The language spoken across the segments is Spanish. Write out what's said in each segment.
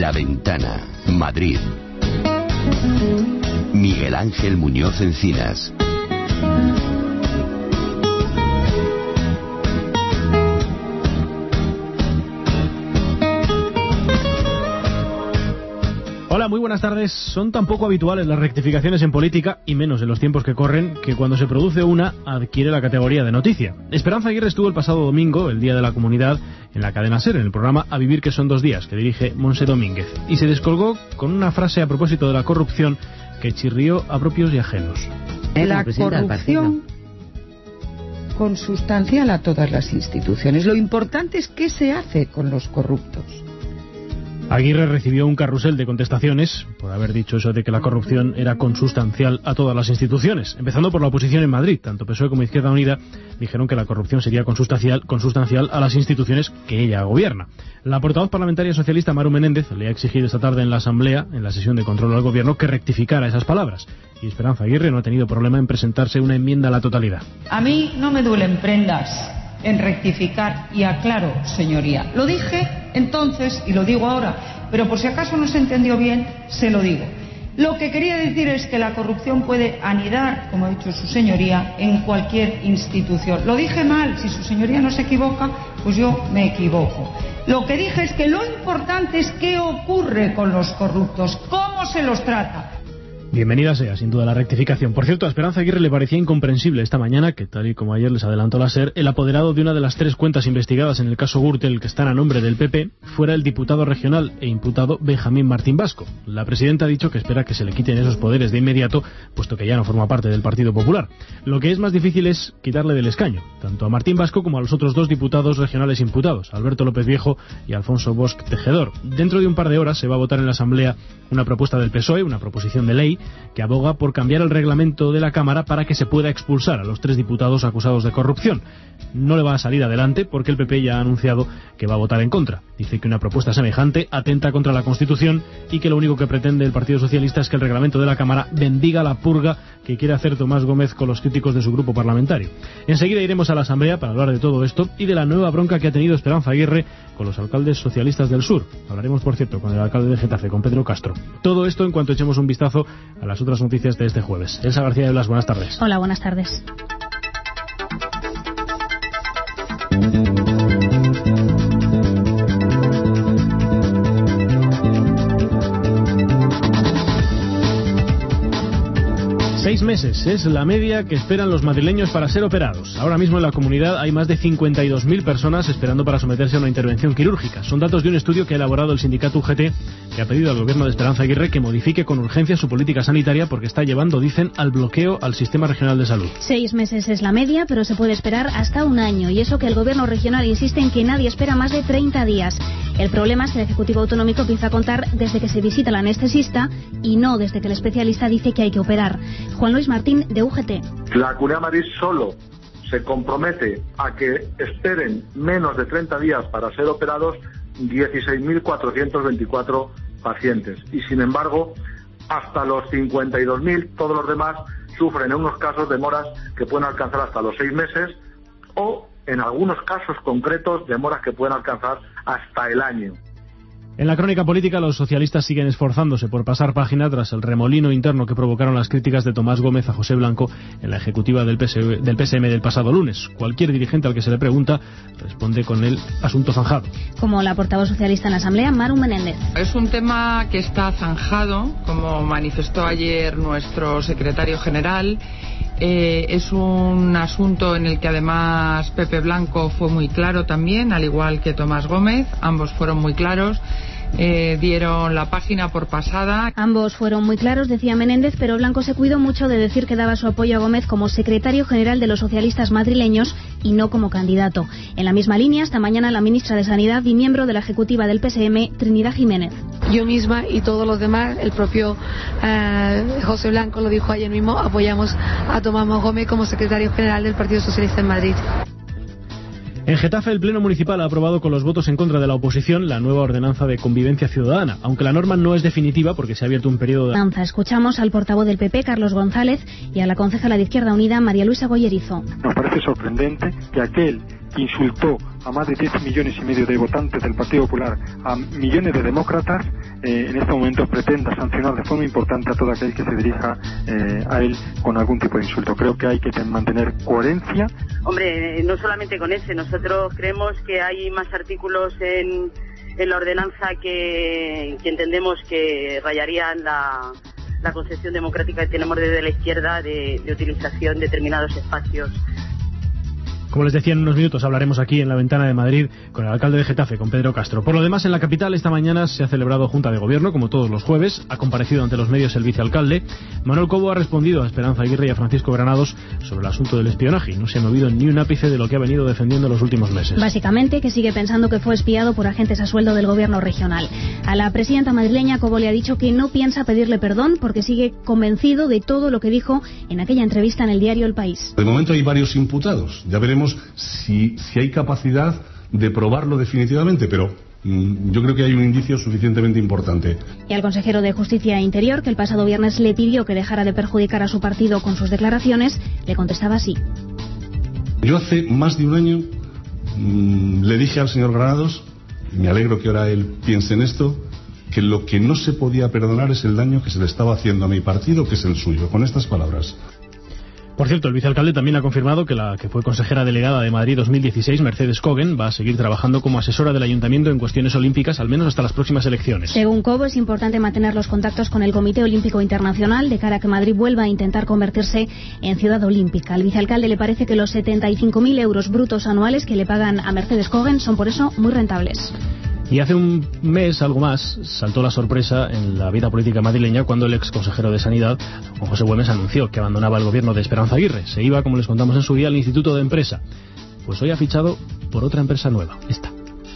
La Ventana, Madrid. Miguel Ángel Muñoz Encinas. Hola, muy buenas tardes. Son tan poco habituales las rectificaciones en política, y menos en los tiempos que corren, que cuando se produce una, adquiere la categoría de noticia. Esperanza Aguirre estuvo el pasado domingo, el Día de la Comunidad, en la cadena SER, en el programa A Vivir que son 2 días, que dirige Montse Domínguez, y se descolgó con una frase a propósito de la corrupción que chirrió a propios y ajenos. La corrupción consustancial a todas las instituciones. Lo importante es qué se hace con los corruptos. Aguirre recibió un carrusel de contestaciones por haber dicho eso de que la corrupción era consustancial a todas las instituciones, empezando por la oposición en Madrid. Tanto PSOE como Izquierda Unida dijeron que la corrupción sería consustancial a las instituciones que ella gobierna. La portavoz parlamentaria socialista Maru Menéndez le ha exigido esta tarde en la Asamblea, en la sesión de control al Gobierno, que rectificara esas palabras. Y Esperanza Aguirre no ha tenido problema en presentarse una enmienda a la totalidad. A mí no me duelen prendas en rectificar, y aclaro, señoría. Lo dije entonces y lo digo ahora, pero por si acaso no se entendió bien, se lo digo. Lo que quería decir es que la corrupción puede anidar, como ha dicho su señoría, en cualquier institución. Lo dije mal, si su señoría no se equivoca, pues yo me equivoco. Lo que dije es que lo importante es qué ocurre con los corruptos, cómo se los trata. Bienvenida sea, sin duda, la rectificación. Por cierto, a Esperanza Aguirre le parecía incomprensible esta mañana que, tal y como ayer les adelantó la SER, el apoderado de una de las 3 cuentas investigadas en el caso Gürtel, que están a nombre del PP, fuera el diputado regional e imputado Benjamín Martín Vasco. La presidenta ha dicho que espera que se le quiten esos poderes de inmediato, puesto que ya no forma parte del Partido Popular. Lo que es más difícil es quitarle del escaño, tanto a Martín Vasco como a los otros 2 diputados regionales imputados, Alberto López Viejo y Alfonso Bosch Tejedor. Dentro de un par de horas se va a votar en la Asamblea una propuesta del PSOE, una proposición de ley, que aboga por cambiar el reglamento de la Cámara para que se pueda expulsar a los 3 diputados acusados de corrupción. No le va a salir adelante porque el PP ya ha anunciado que va a votar en contra. Dice que una propuesta semejante atenta contra la Constitución y que lo único que pretende el Partido Socialista es que el reglamento de la Cámara bendiga la purga que quiere hacer Tomás Gómez con los críticos de su grupo parlamentario. Enseguida iremos a la Asamblea para hablar de todo esto y de la nueva bronca que ha tenido Esperanza Aguirre con los alcaldes socialistas del sur. Hablaremos, por cierto, con el alcalde de Getafe, con Pedro Castro. Todo esto en cuanto echemos un vistazo a las otras noticias de este jueves. Elsa García de Blas, buenas tardes. Hola, buenas tardes. Seis meses es la media que esperan los madrileños para ser operados. Ahora mismo en la comunidad hay más de 52.000 personas esperando para someterse a una intervención quirúrgica. Son datos de un estudio que ha elaborado el sindicato UGT, que ha pedido al gobierno de Esperanza Aguirre que modifique con urgencia su política sanitaria porque está llevando, dicen, al bloqueo al sistema regional de salud. 6 meses es la media, pero se puede esperar hasta 1 año. Y eso que el gobierno regional insiste en que nadie espera más de 30 días. El problema es que el Ejecutivo Autonómico empieza a contar desde que se visita al anestesista y no desde que el especialista dice que hay que operar. Juan Luis Martín, de UGT. La Comunidad de Madrid solo se compromete a que esperen menos de 30 días para ser operados 16.424 pacientes. Y sin embargo, hasta los 52.000, todos los demás sufren en unos casos demoras que pueden alcanzar hasta los 6 meses o, en algunos casos concretos, demoras que pueden alcanzar hasta el año. En la crónica política, los socialistas siguen esforzándose por pasar página tras el remolino interno que provocaron las críticas de Tomás Gómez a José Blanco en la ejecutiva del PSM del pasado lunes. Cualquier dirigente al que se le pregunta responde con el asunto zanjado. Como la portavoz socialista en la Asamblea, Maru Menéndez. Es un tema que está zanjado, como manifestó ayer nuestro secretario general. Es un asunto en el que además Pepe Blanco fue muy claro también, al igual que Tomás Gómez. Ambos fueron muy claros. Dieron la página por pasada. Ambos fueron muy claros, decía Menéndez, pero Blanco se cuidó mucho de decir que daba su apoyo a Gómez como secretario general de los socialistas madrileños y no como candidato. En la misma línea, esta mañana la ministra de Sanidad y miembro de la ejecutiva del PSM, Trinidad Jiménez. Yo misma y todos los demás, el propio José Blanco lo dijo ayer mismo, apoyamos a Tomás Gómez como secretario general del Partido Socialista en Madrid. En Getafe, el Pleno Municipal ha aprobado con los votos en contra de la oposición la nueva ordenanza de convivencia ciudadana, aunque la norma no es definitiva porque se ha abierto un periodo de... Escuchamos al portavoz del PP, Carlos González, y a la concejala de Izquierda Unida, María Luisa Goyerizo. Nos parece sorprendente que aquel que insultó a más de 10 millones y medio de votantes del Partido Popular, a millones de demócratas, en este momento pretenda sancionar de forma importante a todo aquel que se dirija a él con algún tipo de insulto. Creo que hay que mantener coherencia. Hombre, no solamente con ese, nosotros creemos que hay más artículos en la ordenanza que entendemos que rayarían la concepción democrática que tenemos desde la izquierda de utilización de determinados espacios. Como les decía, en unos minutos hablaremos aquí en La Ventana de Madrid con el alcalde de Getafe, con Pedro Castro. Por lo demás, en la capital esta mañana se ha celebrado Junta de Gobierno, como todos los jueves. Ha comparecido ante los medios el vicealcalde. Manuel Cobo ha respondido a Esperanza Aguirre y a Francisco Granados sobre el asunto del espionaje. No se ha movido ni un ápice de lo que ha venido defendiendo los últimos meses. Básicamente, que sigue pensando que fue espiado por agentes a sueldo del gobierno regional. A la presidenta madrileña, Cobo le ha dicho que no piensa pedirle perdón porque sigue convencido de todo lo que dijo en aquella entrevista en el diario El País. De momento hay varios imputados. Ya veremos si hay capacidad de probarlo definitivamente, pero yo creo que hay un indicio suficientemente importante. Y al consejero de Justicia e Interior, que el pasado viernes le pidió que dejara de perjudicar a su partido con sus declaraciones, le contestaba así. Yo hace más de un año le dije al señor Granados, y me alegro que ahora él piense en esto, que lo que no se podía perdonar es el daño que se le estaba haciendo a mi partido, que es el suyo, con estas palabras. Por cierto, el vicealcalde también ha confirmado que la que fue consejera delegada de Madrid 2016, Mercedes Cogen, va a seguir trabajando como asesora del ayuntamiento en cuestiones olímpicas, al menos hasta las próximas elecciones. Según Cobo, es importante mantener los contactos con el Comité Olímpico Internacional de cara a que Madrid vuelva a intentar convertirse en ciudad olímpica. Al vicealcalde le parece que los 75.000 euros brutos anuales que le pagan a Mercedes Cogen son por eso muy rentables. Y hace un mes, algo más, saltó la sorpresa en la vida política madrileña cuando el ex consejero de Sanidad, Juan José Güemes, anunció que abandonaba el gobierno de Esperanza Aguirre. Se iba, como les contamos en su día, al Instituto de Empresa. Pues hoy ha fichado por otra empresa nueva, esta.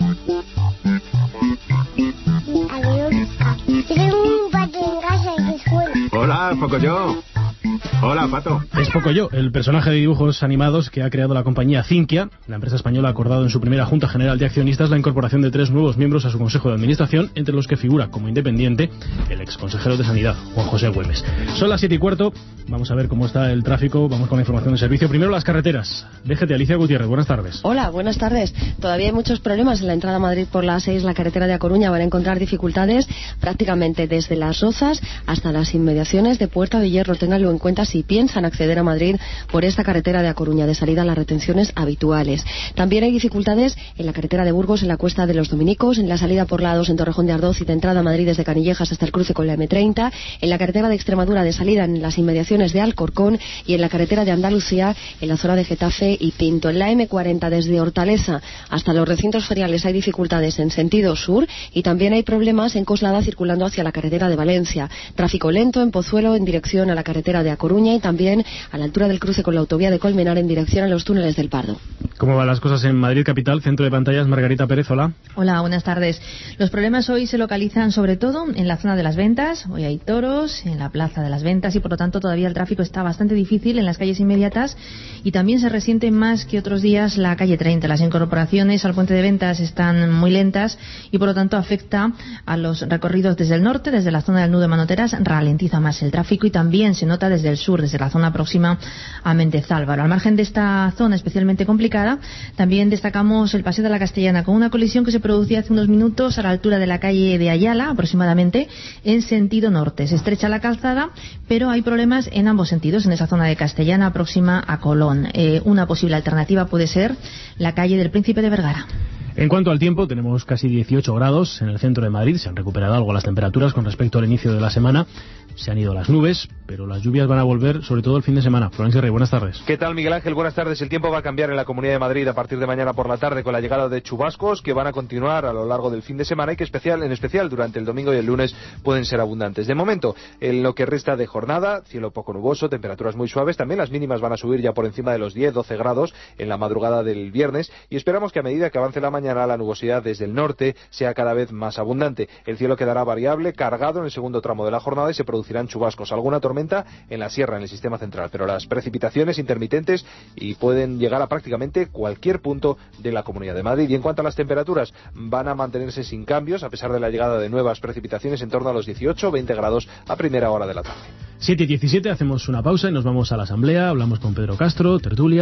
Hola, Pocoyo. Hola, Pato. Es Pocoyo, el personaje de dibujos animados que ha creado la compañía Zinquia. La empresa española ha acordado en su primera Junta General de Accionistas la incorporación de 3 nuevos miembros a su Consejo de Administración, entre los que figura como independiente el ex consejero de Sanidad, Juan José Güemes. Son las 7:15, vamos a ver cómo está el tráfico, vamos con la información de servicio. Primero las carreteras. Déjate, Alicia Gutiérrez, buenas tardes. Hola, buenas tardes. Todavía hay muchos problemas en la entrada a Madrid por la A6, la carretera de A Coruña. Van a encontrar dificultades prácticamente desde Las Rozas hasta las inmediaciones de Puerta de Hierro. Ténganlo en cuenta si piensan acceder a Madrid por esta carretera de A Coruña, de salida a las retenciones habituales. También hay dificultades en la carretera de Burgos, en la Cuesta de los Dominicos, en la salida por la A2 en Torrejón de Ardoz y de entrada a Madrid desde Canillejas hasta el cruce con la M30, en la carretera de Extremadura de salida en las inmediaciones de Alcorcón y en la carretera de Andalucía en la zona de Getafe y Pinto. En la M40 desde Hortaleza hasta los recintos feriales hay dificultades en sentido sur y también hay problemas en Coslada circulando hacia la carretera de Valencia. Tráfico lento en Pozuelo en dirección a la carretera de A Coruña y también a la altura del cruce con la autovía de Colmenar en dirección a los túneles del Pardo. ¿Cómo van las cosas en Madrid capital? Centro de pantallas, Margarita Pérez, hola. Hola, buenas tardes. Los problemas hoy se localizan sobre todo en la zona de las ventas. Hoy hay toros en la plaza de las ventas y por lo tanto todavía el tráfico está bastante difícil en las calles inmediatas y también se resiente más que otros días la calle 30. Las incorporaciones al puente de ventas están muy lentas y por lo tanto afecta a los recorridos desde el norte, desde la zona del nudo de Manoteras, ralentiza más el tráfico y también se nota desde el sur, desde la zona próxima a Méndez Álvaro. Al margen de esta zona especialmente complicada, también destacamos el Paseo de la Castellana con una colisión que se producía hace unos minutos a la altura de la calle de Ayala, aproximadamente, en sentido norte. Se estrecha la calzada, pero hay problemas en ambos sentidos, en esa zona de Castellana próxima a Colón. Una posible alternativa puede ser la calle del Príncipe de Vergara. En cuanto al tiempo, tenemos casi 18 grados en el centro de Madrid. Se han recuperado algo las temperaturas con respecto al inicio de la semana. Se han ido las nubes, pero las lluvias van a volver, sobre todo el fin de semana. Florencia Rey, buenas tardes. ¿Qué tal, Miguel Ángel? Buenas tardes. El tiempo va a cambiar en la Comunidad de Madrid a partir de mañana por la tarde con la llegada de chubascos que van a continuar a lo largo del fin de semana y que en especial durante el domingo y el lunes pueden ser abundantes. De momento, en lo que resta de jornada, cielo poco nuboso, temperaturas muy suaves. También las mínimas van a subir ya por encima de los 10-12 grados en la madrugada del viernes y esperamos que a medida que avance la mañana la nubosidad desde el norte sea cada vez más abundante. El cielo quedará variable, cargado en el segundo tramo de la jornada y se producirán chubascos. Alguna tormenta en la sierra, en el sistema central, pero las precipitaciones intermitentes y pueden llegar a prácticamente cualquier punto de la Comunidad de Madrid. Y en cuanto a las temperaturas, van a mantenerse sin cambios a pesar de la llegada de nuevas precipitaciones en torno a los 18-20 grados a primera hora de la tarde. 7:17, hacemos una pausa y nos vamos a la Asamblea, hablamos con Pedro Castro, tertulia,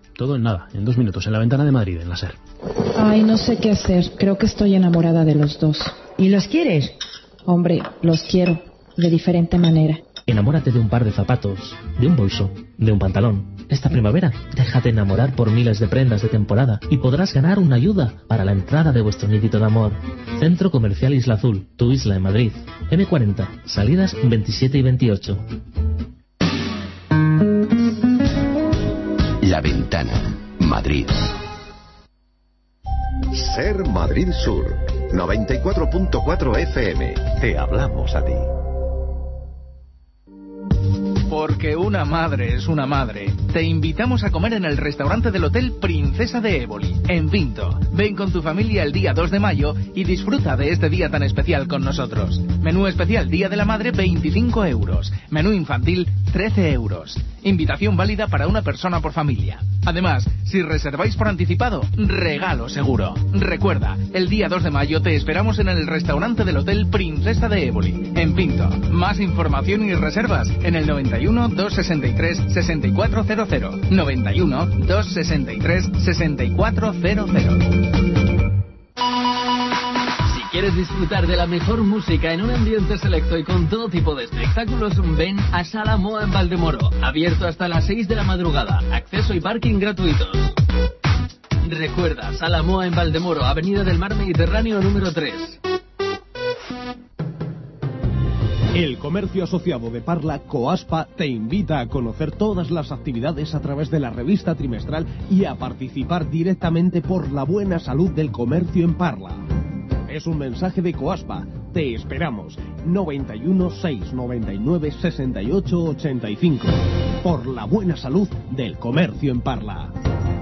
Todo en nada, en 2 minutos, en La Ventana de Madrid, en la SER. Ay, no sé qué hacer. Creo que estoy enamorada de los dos. ¿Y los quieres? Hombre, los quiero, de diferente manera. Enamórate de un par de zapatos, de un bolso, de un pantalón. Esta primavera, déjate enamorar por miles de prendas de temporada y podrás ganar una ayuda para la entrada de vuestro nidito de amor. Centro Comercial Isla Azul, tu isla en Madrid. M40, salidas 27 y 28. La Ventana, Madrid. Ser Madrid Sur, 94.4 FM. Te hablamos a ti. Porque una madre es una madre. Te invitamos a comer en el restaurante del Hotel Princesa de Éboli, en Pinto. Ven con tu familia el día 2 de mayo y disfruta de este día tan especial con nosotros. Menú especial Día de la Madre, 25 euros. Menú infantil, 13 euros. Invitación válida para una persona por familia. Además, si reserváis por anticipado, regalo seguro. Recuerda, el día 2 de mayo te esperamos en el restaurante del Hotel Princesa de Éboli, en Pinto. Más información y reservas en el 91 263 6400. 91 263 6400. Si quieres disfrutar de la mejor música en un ambiente selecto y con todo tipo de espectáculos, ven a Sala Moa en Valdemoro. Abierto hasta las 6 de la madrugada. Acceso y parking gratuitos. Recuerda, Sala Moa en Valdemoro, Avenida del Mar Mediterráneo número 3. El Comercio Asociado de Parla, COASPA, te invita a conocer todas las actividades a través de la revista trimestral y a participar directamente por la buena salud del comercio en Parla. Es un mensaje de COASPA. Te esperamos. 91 699 68 85. Por la buena salud del comercio en Parla.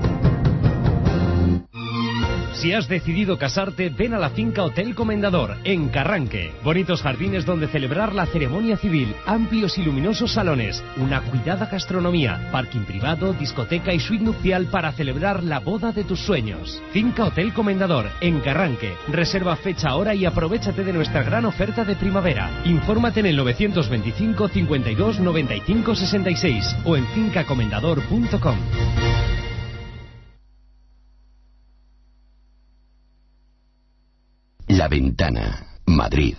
Si has decidido casarte, ven a la finca Hotel Comendador, en Carranque. Bonitos jardines donde celebrar la ceremonia civil, amplios y luminosos salones, una cuidada gastronomía, parking privado, discoteca y suite nupcial para celebrar la boda de tus sueños. Finca Hotel Comendador, en Carranque. Reserva fecha, hora y aprovéchate de nuestra gran oferta de primavera. Infórmate en el 925 52 95 66 o en fincacomendador.com. La Ventana, Madrid.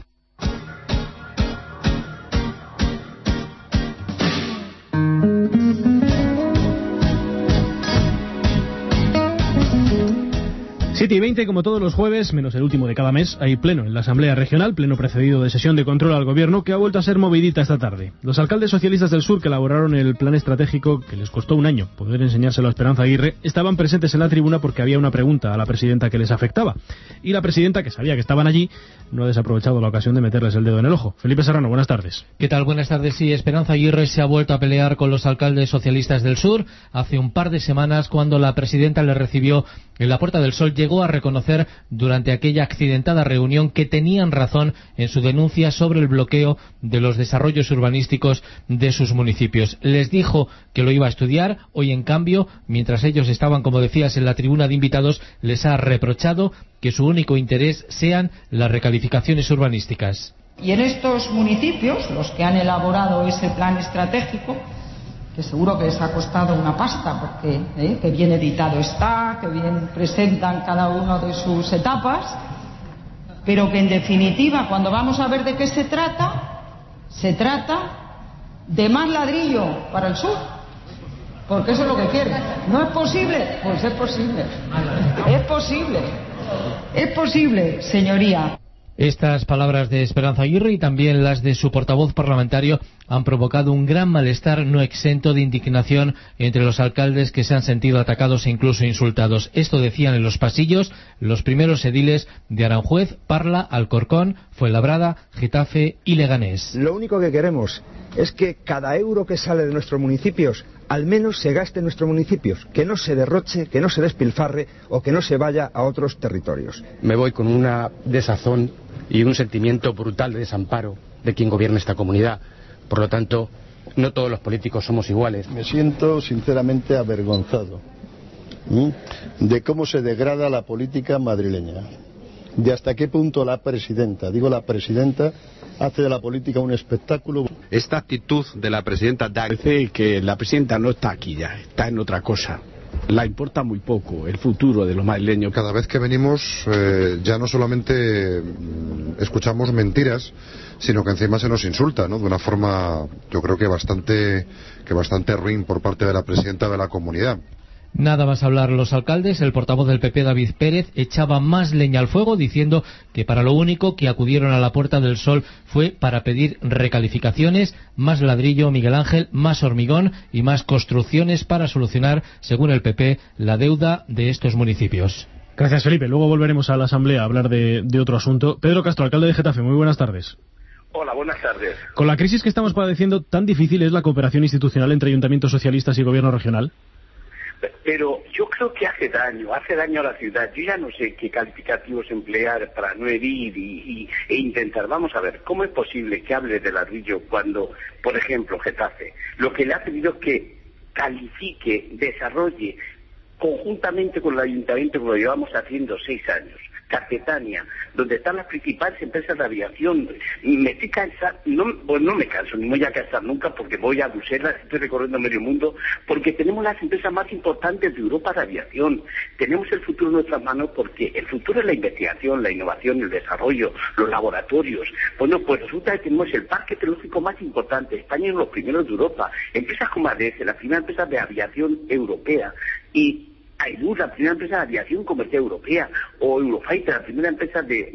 Siete y 20, como todos los jueves, menos el último de cada mes, hay pleno en la Asamblea Regional, pleno precedido de sesión de control al Gobierno, que ha vuelto a ser movidita esta tarde. Los alcaldes socialistas del sur que elaboraron el plan estratégico, que les costó un año poder enseñárselo a Esperanza Aguirre, estaban presentes en la tribuna porque había una pregunta a la presidenta que les afectaba. Y la presidenta, que sabía que estaban allí, no ha desaprovechado la ocasión de meterles el dedo en el ojo. Felipe Serrano, buenas tardes. ¿Qué tal? Buenas tardes. Sí, Esperanza Aguirre se ha vuelto a pelear con los alcaldes socialistas del sur. Hace un par de semanas, cuando la presidenta le recibió en la Puerta del Sol, llegó a reconocer durante aquella accidentada reunión que tenían razón en su denuncia sobre el bloqueo de los desarrollos urbanísticos de sus municipios. Les dijo que lo iba a estudiar. Hoy, en cambio, mientras ellos estaban, como decías, en la tribuna de invitados, les ha reprochado que su único interés sean las recalificaciones urbanísticas. Y en estos municipios, los que han elaborado ese plan estratégico, que seguro que les ha costado una pasta, porque que bien editado está, que bien presentan cada una de sus etapas, pero que en definitiva, cuando vamos a ver de qué se trata de más ladrillo para el sur, porque eso es lo que quieren. ¿No es posible? Pues es posible. Es posible, señoría. Estas palabras de Esperanza Aguirre y también las de su portavoz parlamentario han provocado un gran malestar no exento de indignación entre los alcaldes que se han sentido atacados e incluso insultados. Esto decían en los pasillos los primeros ediles de Aranjuez, Parla, Alcorcón, Fuenlabrada, Getafe y Leganés. Lo único que queremos es que cada euro que sale de nuestros municipios al menos se gaste en nuestros municipios, que no se derroche, que no se despilfarre o que no se vaya a otros territorios. Me voy con una desazón y un sentimiento brutal de desamparo de quien gobierna esta comunidad. Por lo tanto, no todos los políticos somos iguales. Me siento sinceramente avergonzado de cómo se degrada la política madrileña, de hasta qué punto la presidenta hace de la política un espectáculo. Esta actitud de la presidenta parece que la presidenta no está aquí ya, está en otra cosa. la importa muy poco el futuro de los madrileños. Cada vez que venimos ya no solamente escuchamos mentiras, sino que encima se nos insulta, ¿no? De una forma, yo creo que bastante ruin por parte de la presidenta de la comunidad. Nada más hablar los alcaldes, el portavoz del PP, David Pérez, echaba más leña al fuego diciendo que para lo único que acudieron a la Puerta del Sol fue para pedir recalificaciones, más ladrillo, Miguel Ángel, más hormigón y más construcciones para solucionar, según el PP, la deuda de estos municipios. Gracias, Felipe. Luego volveremos a la Asamblea a hablar de otro asunto. Pedro Castro, alcalde de Getafe, muy buenas tardes. Hola, buenas tardes. Con la crisis que estamos padeciendo, ¿tan difícil es la cooperación institucional entre ayuntamientos socialistas y gobierno regional? Pero yo creo que hace daño a la ciudad. Yo ya no sé qué calificativos emplear para no herir e intentar. Vamos a ver, ¿cómo es posible que hable de ladrillo cuando, por ejemplo, Getafe, lo que le ha pedido es que califique, desarrolle, conjuntamente con el ayuntamiento, que lo llevamos haciendo 6 años, Carpetania, donde están las principales empresas de aviación? Me estoy cansando, no me canso, ni me voy a cansar nunca, porque voy a Bruselas, estoy recorriendo medio mundo, porque tenemos las empresas más importantes de Europa de aviación. Tenemos el futuro en nuestras manos, porque el futuro es la investigación, la innovación, el desarrollo, los laboratorios. Bueno, pues resulta que tenemos el parque tecnológico más importante. España es uno de los primeros de Europa. Empresas como ADS, la primera empresa de aviación europea, y Airbus, la primera empresa de aviación comercial europea, o Eurofighter, la primera empresa de,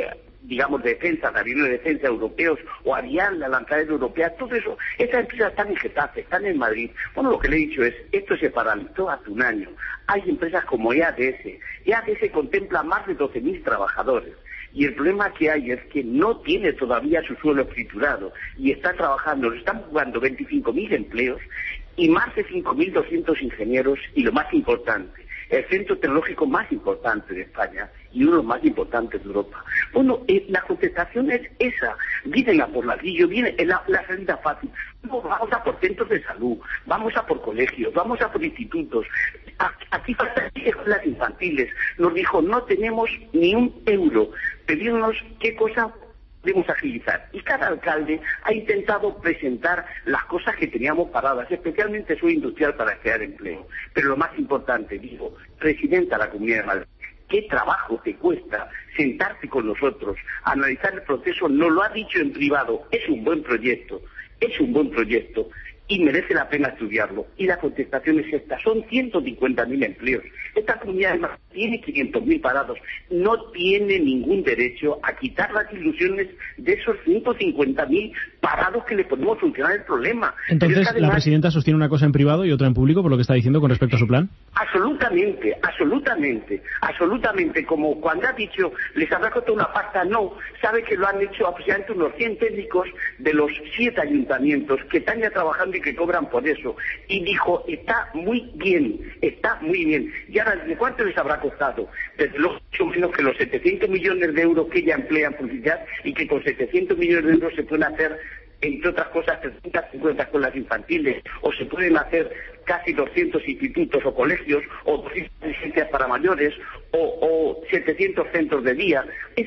de defensa, de aviones de defensa europeos, o Ariane, la lanzadera europea, todo eso, esas empresas están en Getafe, están en Madrid. Bueno, lo que le he dicho es, esto se paralizó hace un año. Hay empresas como EADS. EADS contempla más de 12.000 trabajadores. Y el problema que hay es que no tiene todavía su suelo escriturado y está trabajando, le están jugando 25.000 empleos y más de 5.200 ingenieros, y lo más importante, el centro tecnológico más importante de España y uno de los más importantes de Europa. Bueno, la contestación es esa. Vienen a por ladrillo, viene la salida fácil. No, vamos a por centros de salud, vamos a por colegios, vamos a por institutos. Aquí faltan escuelas infantiles. Nos dijo, no tenemos ni un euro. Pedirnos qué cosa podemos agilizar. Y cada alcalde ha intentado presentar las cosas que teníamos paradas, especialmente su industrial, para crear empleo. Pero lo más importante, digo, presidenta de la Comunidad de Madrid, ¿qué trabajo te cuesta sentarte con nosotros, analizar el proceso? Nos lo ha dicho en privado, es un buen proyecto y merece la pena estudiarlo. Y la contestación es esta, son 150.000 empleos. Esta comunidad además tiene 500.000 parados. No tiene ningún derecho a quitar las ilusiones de esos 150.000 parados que le podemos solucionar el problema. Entonces, es que además, la presidenta sostiene una cosa en privado y otra en público, por lo que está diciendo con respecto a su plan. Absolutamente. Como cuando ha dicho, les habrá costado una pasta, no. Sabe que lo han hecho aproximadamente unos 100 técnicos de los 7 ayuntamientos que están ya trabajando y que cobran por eso. Y dijo, está muy bien. Y ahora, ¿de cuánto les habrá costado? Desde luego, mucho menos que los 700 millones de euros que ella emplea en publicidad, y que con 700 millones de euros se pueden hacer, entre otras cosas, 350 escuelas infantiles, o se pueden hacer casi 200 institutos o colegios, o 200 residencias para mayores, o 700 centros de día.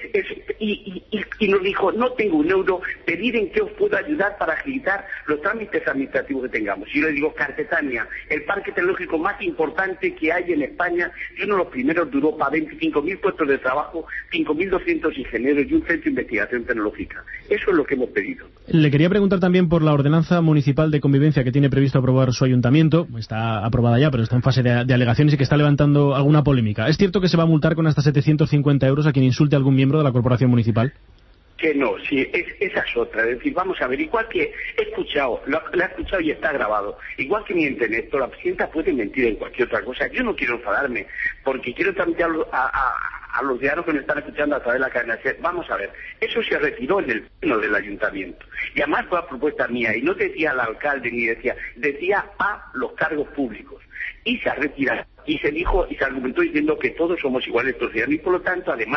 Y nos dijo, no tengo un euro, pedir en qué os puedo ayudar para agilizar los trámites administrativos que tengamos. Y yo le digo, Carpetania, el parque tecnológico más importante que hay en España, y uno de los primeros de Europa, 25.000 puestos de trabajo, 5.200 ingenieros y un centro de investigación tecnológica. Eso es lo que hemos pedido. Le quería preguntar también por la ordenanza municipal de convivencia que tiene previsto aprobar su ayuntamiento. Está aprobada ya, pero está en fase de alegaciones y que está levantando alguna polémica. ¿Es cierto que se va a multar con hasta 750 euros a quien insulte a algún miembro de la corporación municipal? Que no, sí, esa es otra. Es decir, vamos a ver, igual que he escuchado, lo he escuchado y está grabado, igual que mienten esto, la presidenta puede mentir en cualquier otra cosa. Yo no quiero enfadarme, porque quiero transmitir a los ciudadanos que me están escuchando a través de la cadena SER. Vamos a ver, eso se retiró en el pleno del ayuntamiento. Y además fue a propuesta mía, y no decía al alcalde ni decía a los cargos públicos. Y se ha retirado. Y se dijo y se argumentó diciendo que todos somos iguales, y por lo tanto, además,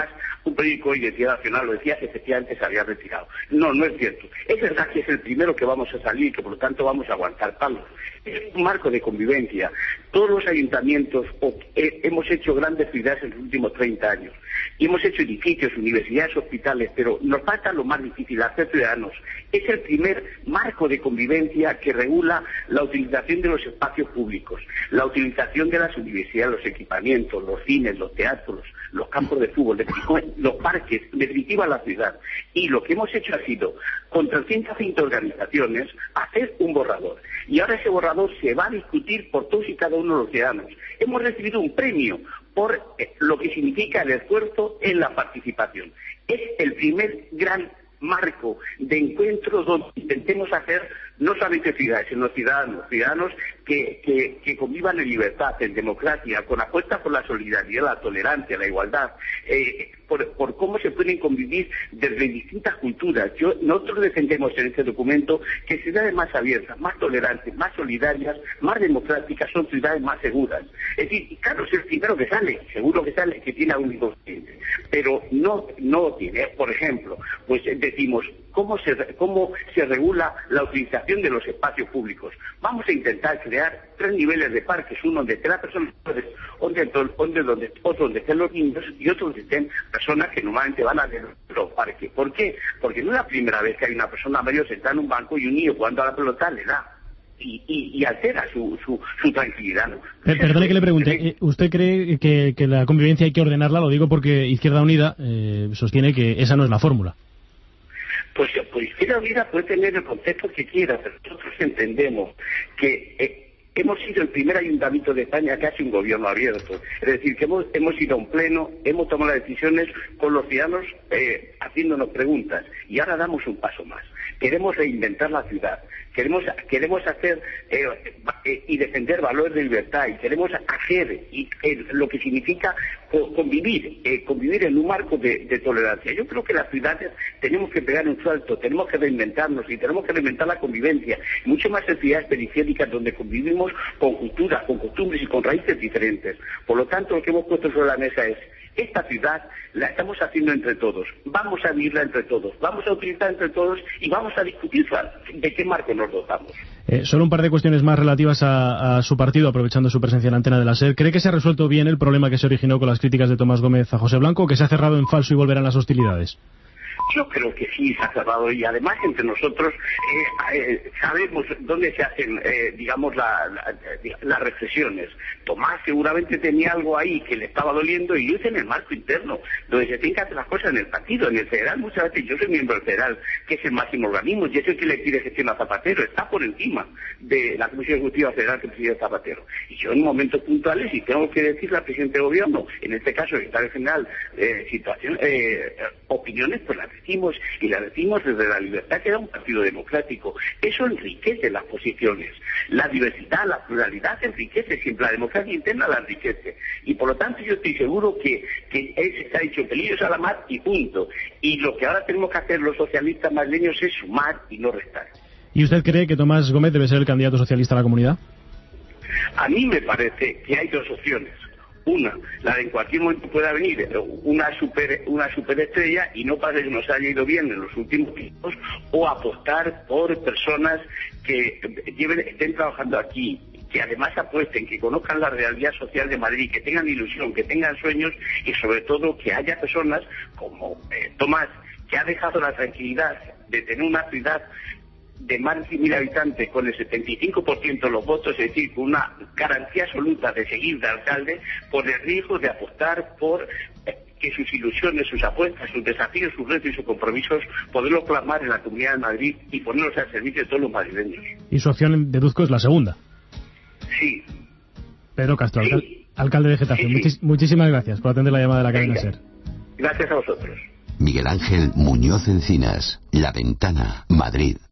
Un periódico hoy de Ciudad Nacional lo decía, efectivamente se había retirado. No, no es cierto. Es verdad que es el primero que vamos a salir y que por lo tanto vamos a aguantar palos. Es un marco de convivencia. Todos los ayuntamientos hemos hecho grandes ciudades en los últimos 30 años. Y hemos hecho edificios, universidades, hospitales, pero nos falta lo más difícil, hacer ciudadanos. Es el primer marco de convivencia que regula la utilización de los espacios públicos, la utilización de las universidades, los equipamientos, los cines, los teatros, los campos de fútbol, los parques, en definitiva la ciudad. Y lo que hemos hecho ha sido, con 320 organizaciones, hacer un borrador. Y ahora ese borrador se va a discutir por todos y cada uno de los ciudadanos. Hemos recibido un premio por lo que significa el esfuerzo en la participación. Es el primer gran marco de encuentro donde intentemos hacer no solamente ciudades, sino ciudadanos que convivan en libertad, en democracia, con apuesta por la solidaridad, la tolerancia, la igualdad, por cómo se pueden convivir desde distintas culturas. Nosotros defendemos en este documento que ciudades más abiertas, más tolerantes, más solidarias, más democráticas son ciudades más seguras. Es decir, claro, es el primero que sale, seguro que sale, que tiene algún inconveniente, pero no tiene. Por ejemplo, pues decimos, ¿cómo se regula la utilización de los espacios públicos? Vamos a intentar crear 3 niveles de parques, uno donde estén las personas, otro donde estén los niños y otro donde estén personas que normalmente van a los parques. ¿Por qué? Porque no es la primera vez que hay una persona mayor sentada en un banco y un niño jugando a la pelota le da. Y altera su tranquilidad, ¿no? Perdone que le pregunte, ¿usted cree que la convivencia hay que ordenarla? Lo digo porque Izquierda Unida sostiene que esa no es la fórmula. Pues Izquierda Unida puede tener el concepto que quiera, pero nosotros entendemos que hemos sido el primer ayuntamiento de España que hace un gobierno abierto. Es decir, que hemos ido a un pleno, hemos tomado las decisiones con los ciudadanos haciéndonos preguntas y ahora damos un paso más. Queremos reinventar la ciudad, queremos hacer y defender valores de libertad y queremos hacer lo que significa convivir en un marco de tolerancia. Yo creo que las ciudades tenemos que pegar un salto, tenemos que reinventarnos y tenemos que reinventar la convivencia, mucho más en ciudades periféricas donde convivimos con culturas, con costumbres y con raíces diferentes. Por lo tanto, lo que hemos puesto sobre la mesa es: esta ciudad la estamos haciendo entre todos, vamos a vivirla entre todos, vamos a utilizar entre todos y vamos a discutirla de qué marco nos dotamos. Solo un par de cuestiones más relativas a su partido, aprovechando su presencia en la antena de la SER. ¿Cree que se ha resuelto bien el problema que se originó con las críticas de Tomás Gómez a José Blanco, o que se ha cerrado en falso y volverán las hostilidades? Yo creo que sí se ha cerrado, y además entre nosotros sabemos dónde se hacen, digamos, las reflexiones. Tomás seguramente tenía algo ahí que le estaba doliendo, y yo hice en el marco interno, donde se tienen que hacer las cosas en el partido, en el federal. Muchas veces yo soy miembro del federal, que es el máximo organismo, y es el que le pide gestión a Zapatero, está por encima de la Comisión Ejecutiva Federal que preside Zapatero. Y yo en momentos puntuales, y tengo que decirle al presidente de gobierno, en este caso el secretario general, opiniones, pues las decimos, y las decimos desde la libertad que da un partido democrático. Eso enriquece las posiciones. La diversidad, la pluralidad enriquece siempre, la democracia interna la enriquece. Y por lo tanto yo estoy seguro que se ha dicho pelillos a la mar y punto. Y lo que ahora tenemos que hacer los socialistas madrileños es sumar y no restar. ¿Y usted cree que Tomás Gómez debe ser el candidato socialista a la comunidad? A mí me parece que hay dos opciones. Una, la de en cualquier momento pueda venir una superestrella y no parece que nos haya ido bien en los últimos tiempos, o apostar por personas que estén trabajando aquí, que además apuesten, que conozcan la realidad social de Madrid, que tengan ilusión, que tengan sueños, y sobre todo que haya personas como Tomás, que ha dejado la tranquilidad de tener una ciudad de más de 100.000 habitantes con el 75% de los votos, es decir, con una garantía absoluta de seguir de alcalde, por el riesgo de apostar por que sus ilusiones, sus apuestas, sus desafíos, sus retos y sus compromisos, poderlos plasmar en la Comunidad de Madrid y ponerlos al servicio de todos los madrileños. Y su opción, deduzco, es la segunda. Sí. Pedro Castro, alcalde de Getafe. Sí. Muchísimas gracias por atender la llamada de la cadena SER. Gracias a vosotros. Miguel Ángel Muñoz Encinas, La Ventana, Madrid.